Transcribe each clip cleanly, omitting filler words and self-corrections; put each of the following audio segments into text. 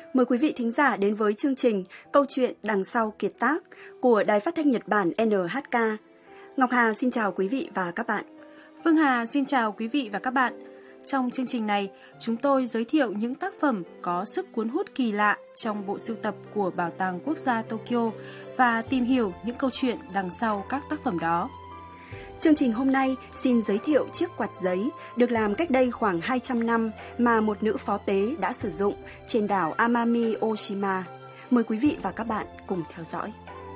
Mời quý vị thính giả đến với chương trình Câu chuyện đằng sau kiệt tác của Đài Phát thanh Nhật Bản NHK. Ngọc Hà xin chào quý vị và các bạn. Phương Hà xin chào quý vị và các bạn. Trong chương trình này, chúng tôi giới thiệu những tác phẩm có sức cuốn hút kỳ lạ trong bộ sưu tập của Bảo tàng Quốc gia Tokyo và tìm hiểu những câu chuyện đằng sau các tác phẩm đó. Chương trình hôm nay xin giới thiệu chiếc quạt giấy được làm cách đây khoảng 200 năm mà một nữ phó tế đã sử dụng trên đảo Amami Oshima. Mời quý vị và các bạn cùng theo dõi.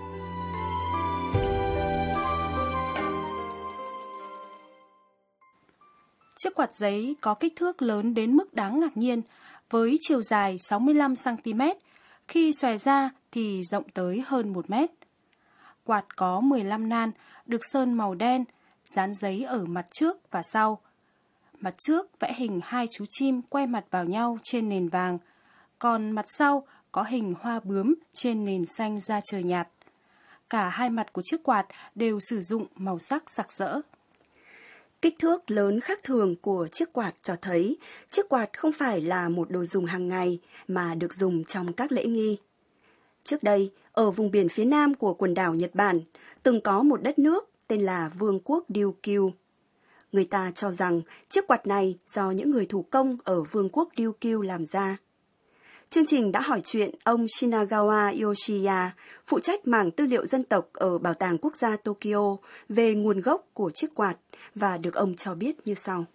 Chiếc quạt giấy có kích thước lớn đến mức đáng ngạc nhiên, với chiều dài 65 cm, khi xòe ra thì rộng tới hơn 1 mét. Quạt có 15 nan, được sơn màu đen, dán giấy ở mặt trước và sau. Mặt trước vẽ hình 2 chú chim quay mặt vào nhau trên nền vàng, còn mặt sau có hình hoa bướm trên nền xanh da trời nhạt. Cả hai mặt của chiếc quạt đều sử dụng màu sắc sặc sỡ. Kích thước lớn khác thường của chiếc quạt cho thấy chiếc quạt không phải là một đồ dùng hàng ngày mà được dùng trong các lễ nghi. Trước đây, ở vùng biển phía nam của quần đảo Nhật Bản, từng có một đất nước tên là Vương quốc Ryukyu. Người ta cho rằng chiếc quạt này do những người thủ công ở Vương quốc Ryukyu làm ra. Chương trình đã hỏi chuyện ông Shinagawa Yoshiya, phụ trách mảng tư liệu dân tộc ở Bảo tàng Quốc gia Tokyo về nguồn gốc của chiếc quạt và được ông cho biết như sau.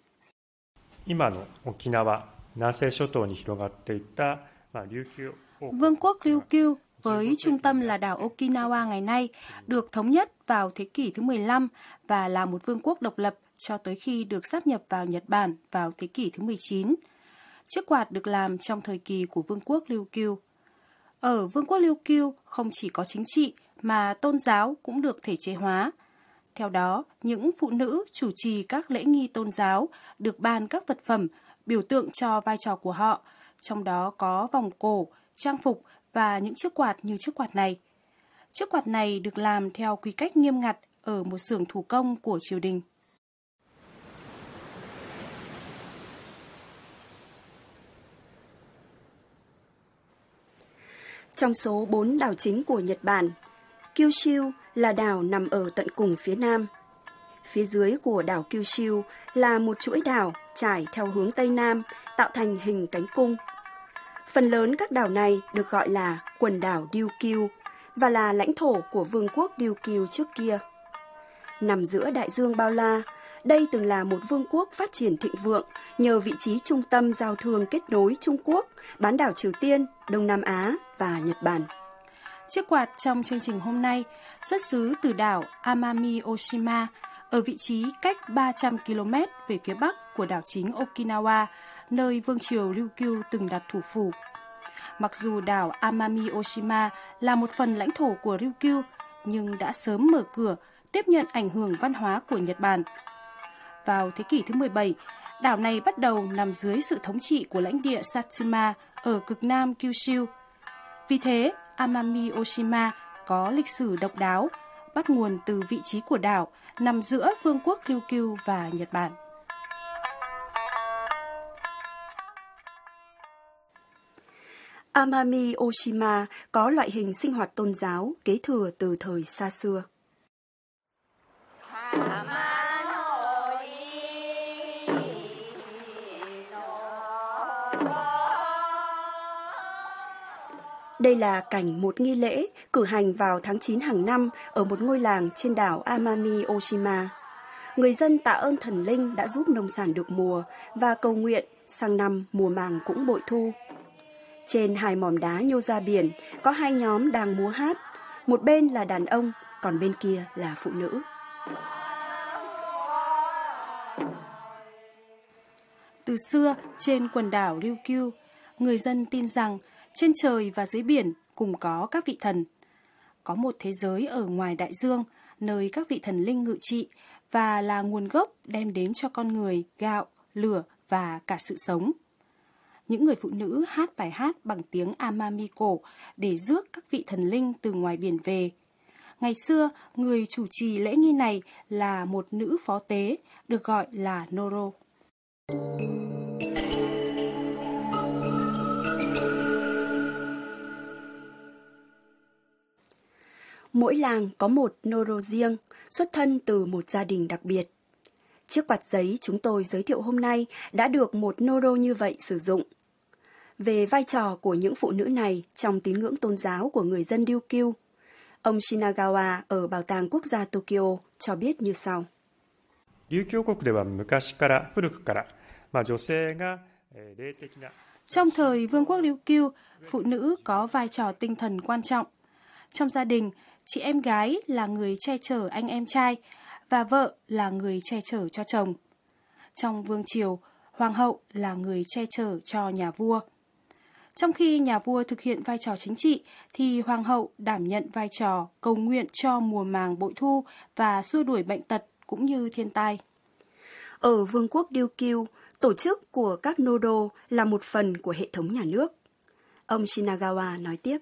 Vương quốc Ryukyu với trung tâm là đảo Okinawa ngày nay được thống nhất vào thế kỷ thứ 15 và là một vương quốc độc lập cho tới khi được sáp nhập vào Nhật Bản vào thế kỷ thứ 19. Chiếc quạt được làm trong thời kỳ của Vương quốc Ryukyu. Ở Vương quốc Ryukyu không chỉ có chính trị mà tôn giáo cũng được thể chế hóa. Theo đó, những phụ nữ chủ trì các lễ nghi tôn giáo được ban các vật phẩm biểu tượng cho vai trò của họ, trong đó có vòng cổ, trang phục và những chiếc quạt như chiếc quạt này. Chiếc quạt này được làm theo quy cách nghiêm ngặt ở một xưởng thủ công của triều đình. Trong số 4 đảo chính của Nhật Bản, Kyushu là đảo nằm ở tận cùng phía nam. Phía dưới của đảo Kyushu là một chuỗi đảo trải theo hướng Tây Nam, tạo thành hình cánh cung. Phần lớn các đảo này được gọi là quần đảo Ryukyu và là lãnh thổ của Vương quốc Ryukyu trước kia. Nằm giữa đại dương bao la, đây từng là một vương quốc phát triển thịnh vượng nhờ vị trí trung tâm giao thương kết nối Trung Quốc, bán đảo Triều Tiên, Đông Nam Á và Nhật Bản. Chiếc quạt trong chương trình hôm nay xuất xứ từ đảo Amami Oshima, ở vị trí cách 300 km về phía bắc của đảo chính Okinawa, nơi vương triều Ryukyu từng đặt thủ phủ. Mặc dù đảo Amami Oshima là một phần lãnh thổ của Ryukyu, nhưng đã sớm mở cửa tiếp nhận ảnh hưởng văn hóa của Nhật Bản. Vào thế kỷ thứ 17, đảo này bắt đầu nằm dưới sự thống trị của lãnh địa Satsuma ở cực nam Kyushu. Vì thế, Amami Oshima có lịch sử độc đáo, bắt nguồn từ vị trí của đảo nằm giữa Vương quốc Ryukyu và Nhật Bản. Amami Oshima có loại hình sinh hoạt tôn giáo kế thừa từ thời xa xưa. Đây là cảnh một nghi lễ cử hành vào tháng 9 hàng năm ở một ngôi làng trên đảo Amami Oshima. Người dân tạ ơn thần linh đã giúp nông sản được mùa và cầu nguyện sang năm mùa màng cũng bội thu. Trên 2 mỏm đá nhô ra biển có 2 nhóm đang múa hát, một bên là đàn ông, còn bên kia là phụ nữ. Từ xưa, trên quần đảo Ryukyu, người dân tin rằng trên trời và dưới biển cùng có các vị thần. Có một thế giới ở ngoài đại dương, nơi các vị thần linh ngự trị và là nguồn gốc đem đến cho con người gạo, lửa và cả sự sống. Những người phụ nữ hát bài hát bằng tiếng Amami cổ để rước các vị thần linh từ ngoài biển về. Ngày xưa, người chủ trì lễ nghi này là một nữ phó tế, được gọi là Noro. Mỗi làng có một noro riêng, xuất thân từ một gia đình đặc biệt. Chiếc quạt giấy chúng tôi giới thiệu hôm nay đã được một noro như vậy sử dụng. Về vai trò của những phụ nữ này trong tín ngưỡng tôn giáo của người dân Ryukyu, ông Shinagawa ở Bảo tàng Quốc gia Tokyo cho biết như sau. Trong thời Vương quốc Ryukyu, phụ nữ có vai trò tinh thần quan trọng. Trong gia đình, chị em gái là người che chở anh em trai và vợ là người che chở cho chồng. Trong vương triều, hoàng hậu là người che chở cho nhà vua. Trong khi nhà vua thực hiện vai trò chính trị, thì hoàng hậu đảm nhận vai trò cầu nguyện cho mùa màng bội thu và xua đuổi bệnh tật cũng như thiên tai. Ở Vương quốc Ryukyu, tổ chức của các noro là một phần của hệ thống nhà nước. Ông Shinagawa nói tiếp.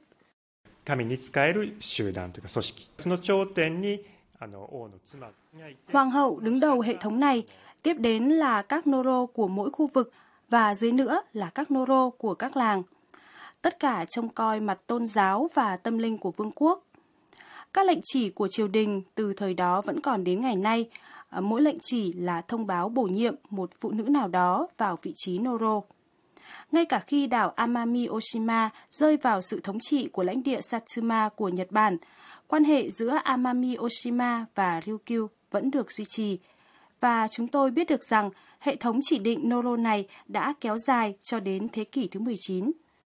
Hoàng hậu đứng đầu hệ thống này, tiếp đến là các noro của mỗi khu vực và dưới nữa là các noro của các làng. Tất cả trông coi mặt tôn giáo và tâm linh của vương quốc. Các lệnh chỉ của triều đình từ thời đó vẫn còn đến ngày nay. Mỗi lệnh chỉ là thông báo bổ nhiệm một phụ nữ nào đó vào vị trí noro. Ngay cả khi đảo Amami Oshima rơi vào sự thống trị của lãnh địa Satsuma của Nhật Bản, quan hệ giữa Amami Oshima và Ryukyu vẫn được duy trì. Và chúng tôi biết được rằng hệ thống chỉ định noro này đã kéo dài cho đến thế kỷ thứ 19.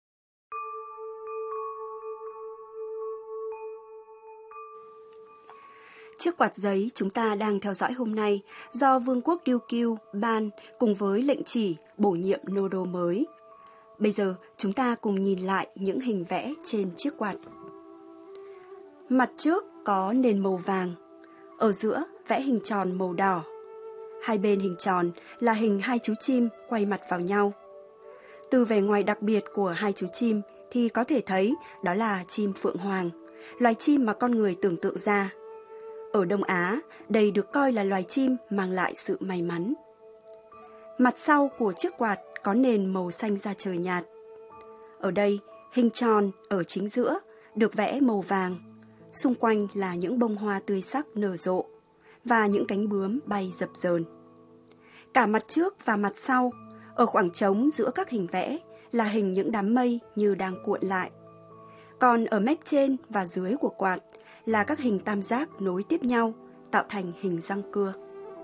Chiếc quạt giấy chúng ta đang theo dõi hôm nay do Vương quốc Ryukyu ban cùng với lệnh chỉ bổ nhiệm noro mới. Bây giờ chúng ta cùng nhìn lại những hình vẽ trên chiếc quạt. Mặt trước có nền màu vàng, ở giữa vẽ hình tròn màu đỏ. Hai bên hình tròn là hình hai chú chim quay mặt vào nhau. Từ vẻ ngoài đặc biệt của hai chú chim thì có thể thấy đó là chim phượng hoàng, loài chim mà con người tưởng tượng ra. Ở Đông Á, đây được coi là loài chim mang lại sự may mắn. Mặt sau của chiếc quạt có nền màu xanh da trời nhạt. Ở đây, hình tròn ở chính giữa được vẽ màu vàng. Xung quanh là những bông hoa tươi sắc nở rộ và những cánh bướm bay dập dờn. Cả mặt trước và mặt sau, ở khoảng trống giữa các hình vẽ là hình những đám mây như đang cuộn lại. Còn ở mép trên và dưới của quạt là các hình tam giác nối tiếp nhau, tạo thành hình răng cưa.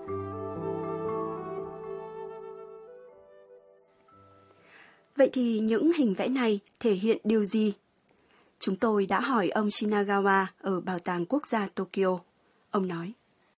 Vậy thì những hình vẽ này thể hiện điều gì? Chúng tôi đã hỏi ông Shinagawa ở Bảo tàng Quốc gia Tokyo. Ông nói.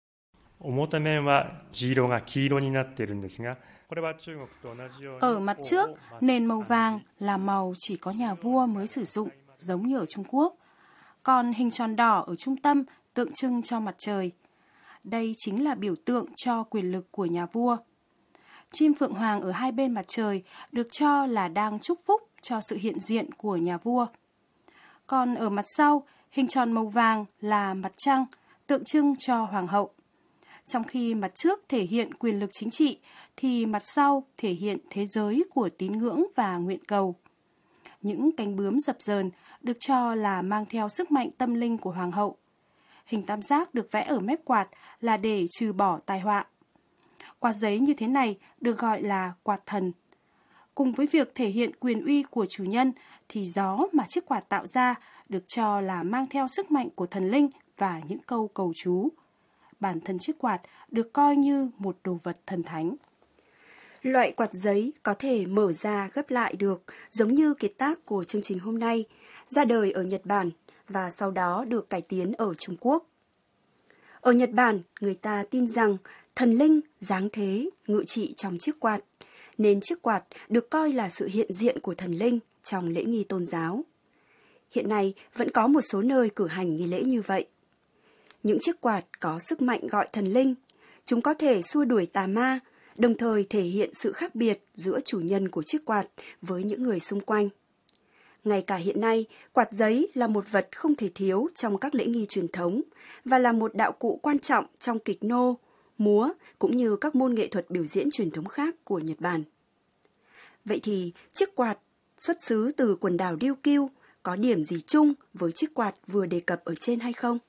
Ở mặt trước, nền màu vàng là màu chỉ có nhà vua mới sử dụng, giống như ở Trung Quốc. Còn hình tròn đỏ ở trung tâm tượng trưng cho mặt trời. Đây chính là biểu tượng cho quyền lực của nhà vua. Chim phượng hoàng ở hai bên mặt trời được cho là đang chúc phúc cho sự hiện diện của nhà vua. Còn ở mặt sau, hình tròn màu vàng là mặt trăng, tượng trưng cho hoàng hậu. Trong khi mặt trước thể hiện quyền lực chính trị, thì mặt sau thể hiện thế giới của tín ngưỡng và nguyện cầu. Những cánh bướm dập dờn được cho là mang theo sức mạnh tâm linh của hoàng hậu. Hình tam giác được vẽ ở mép quạt là để trừ bỏ tai họa. Quạt giấy như thế này được gọi là quạt thần. Cùng với việc thể hiện quyền uy của chủ nhân, thì gió mà chiếc quạt tạo ra được cho là mang theo sức mạnh của thần linh và những câu cầu chú. Bản thân chiếc quạt được coi như một đồ vật thần thánh. Loại quạt giấy có thể mở ra gấp lại được, giống như kiệt tác của chương trình hôm nay, ra đời ở Nhật Bản và sau đó được cải tiến ở Trung Quốc. Ở Nhật Bản, người ta tin rằng thần linh giáng thế ngự trị trong chiếc quạt, nên chiếc quạt được coi là sự hiện diện của thần linh trong lễ nghi tôn giáo. Hiện nay vẫn có một số nơi cử hành nghi lễ như vậy. Những chiếc quạt có sức mạnh gọi thần linh, chúng có thể xua đuổi tà ma, đồng thời thể hiện sự khác biệt giữa chủ nhân của chiếc quạt với những người xung quanh. Ngay cả hiện nay, quạt giấy là một vật không thể thiếu trong các lễ nghi truyền thống và là một đạo cụ quan trọng trong kịch nô, múa cũng như các môn nghệ thuật biểu diễn truyền thống khác của Nhật Bản. Vậy thì chiếc quạt xuất xứ từ quần đảo Ryukyu có điểm gì chung với chiếc quạt vừa đề cập ở trên hay không?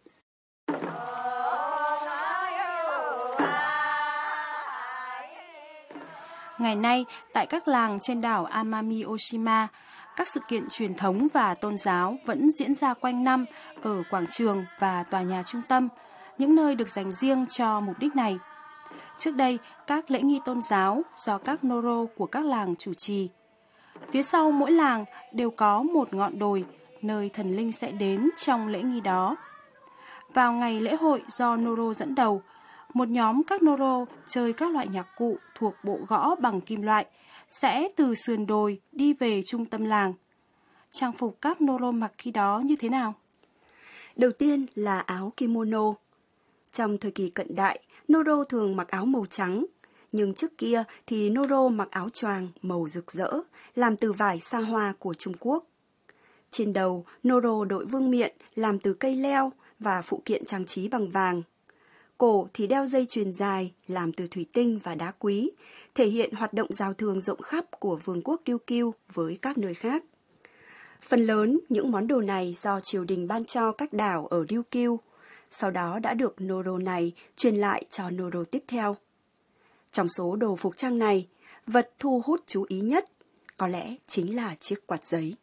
Ngày nay, tại các làng trên đảo Amami Oshima, các sự kiện truyền thống và tôn giáo vẫn diễn ra quanh năm ở quảng trường và tòa nhà trung tâm, những nơi được dành riêng cho mục đích này. Trước đây, các lễ nghi tôn giáo do các noro của các làng chủ trì. Phía sau mỗi làng đều có một ngọn đồi, nơi thần linh sẽ đến trong lễ nghi đó. Vào ngày lễ hội do noro dẫn đầu, một nhóm các noro chơi các loại nhạc cụ thuộc bộ gõ bằng kim loại sẽ từ sườn đồi đi về trung tâm làng. Trang phục các noro mặc khi đó như thế nào? Đầu tiên là áo kimono. Trong thời kỳ cận đại, noro thường mặc áo màu trắng, nhưng trước kia thì noro mặc áo choàng màu rực rỡ, làm từ vải sa hoa của Trung Quốc. Trên đầu, noro đội vương miện làm từ cây leo và phụ kiện trang trí bằng vàng. Cổ thì đeo dây chuyền dài làm từ thủy tinh và đá quý, thể hiện hoạt động giao thương rộng khắp của vương quốc Ryukyu với các nơi khác. Phần lớn những món đồ này do triều đình ban cho các đảo ở Ryukyu, sau đó đã được noro này truyền lại cho noro tiếp theo. Trong số đồ phục trang này, vật thu hút chú ý nhất có lẽ chính là chiếc quạt giấy.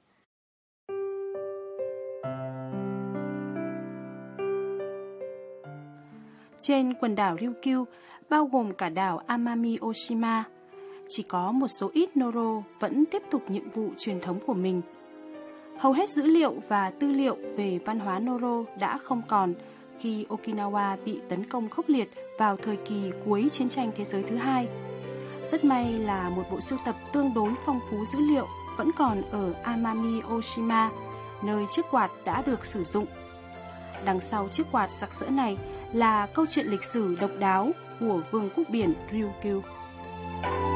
Trên quần đảo Ryukyu, bao gồm cả đảo Amami Oshima, chỉ có một số ít noro vẫn tiếp tục nhiệm vụ truyền thống của mình. Hầu hết dữ liệu và tư liệu về văn hóa noro đã không còn khi Okinawa bị tấn công khốc liệt vào thời kỳ cuối chiến tranh thế giới thứ hai. Rất may là một bộ sưu tập tương đối phong phú dữ liệu vẫn còn ở Amami Oshima, nơi chiếc quạt đã được sử dụng. Đằng sau chiếc quạt sặc sỡ này là câu chuyện lịch sử độc đáo của Vương quốc biển Ryukyu.